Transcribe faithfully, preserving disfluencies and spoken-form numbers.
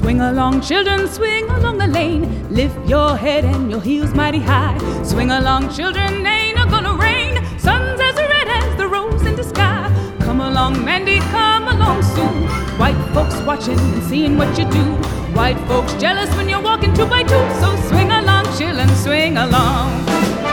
Swing along, children, swing along the lane. Lift your head and your heels mighty high. Swing along, children, ain't no gonna rain. Sun's as red as the rose in the sky. Come along, Mandy, come along soon. White folks watching and seeing what you do. White folks jealous when you're walking two by two. So swing along, children, swing along.